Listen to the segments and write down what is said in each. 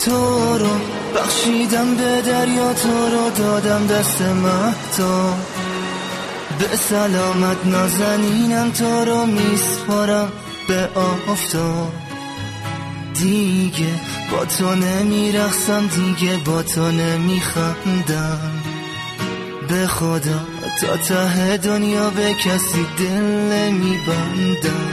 تو رو بخشیدم به دریا، تو رو دادم دست مهتاب. به سلامت نازنینم، تو رو میسپارم به آفتاب. دیگه با تو نمیرقصم، دیگه با تو نمیخندم. به خدا تا ته دنیا به کسی دل نمیبندم.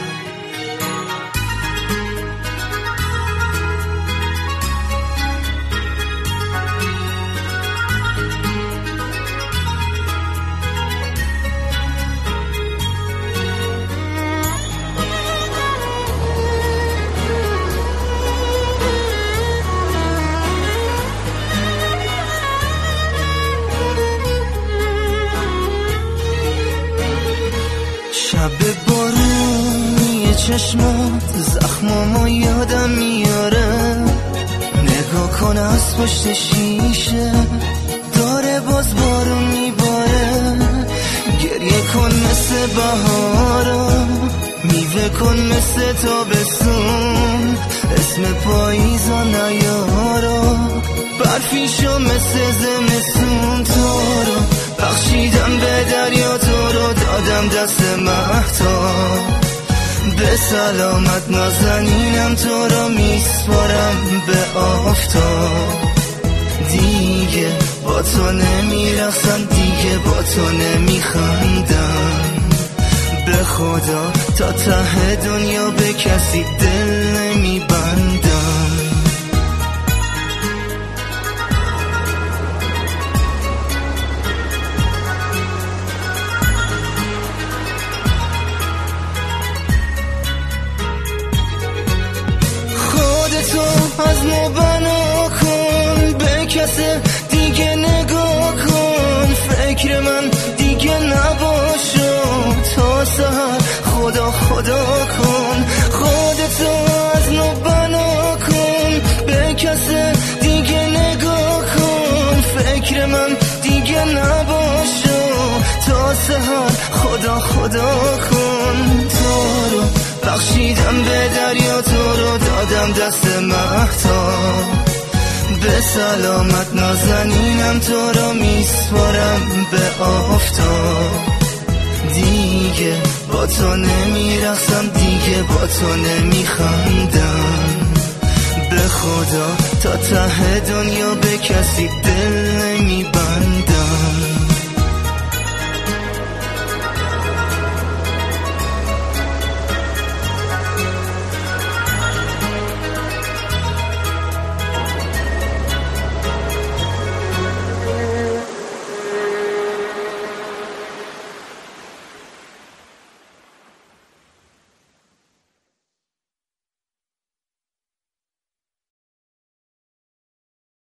شب بارونی چشمات زخمامو یادم میاره. نگاه کن از پشت شیشه داره باز بارون میباره. گریه کن مثل بهارا، میوه کن مثل تابستون. اسم پاییزا نیارا، برفی شو مثل زمستون. تو رو بخشیدم به دریا، تو رو دادم دست مهتاب. به سلامت نازنینم، تو رو میسپارم به آفتاب. دیگه با تو نمیرقصم، دیگه با تو نمیخندم. به خدا تا ته دنیا به کسی دل نمیبندم. خودتو از نو بنا کن، به کس دیگه نگاه کن. فکر من دیگه نباشو تا سحر، خدا خدا کن. خودتو از نو بنا کن، به کس دیگه نگاه کن. فکر من دیگه نباشو تا سحر، خدا خدا کن. تو رو بخشیدم به دریا، تو رو دادم دست مهتاب. به سلامت نازنینم، تو رو میسپارم به آفتاب. دیگه با تو نمیرقصم، دیگه با تو نمیخندم. به خدا تا ته دنیا به کسی دل نمیبندم.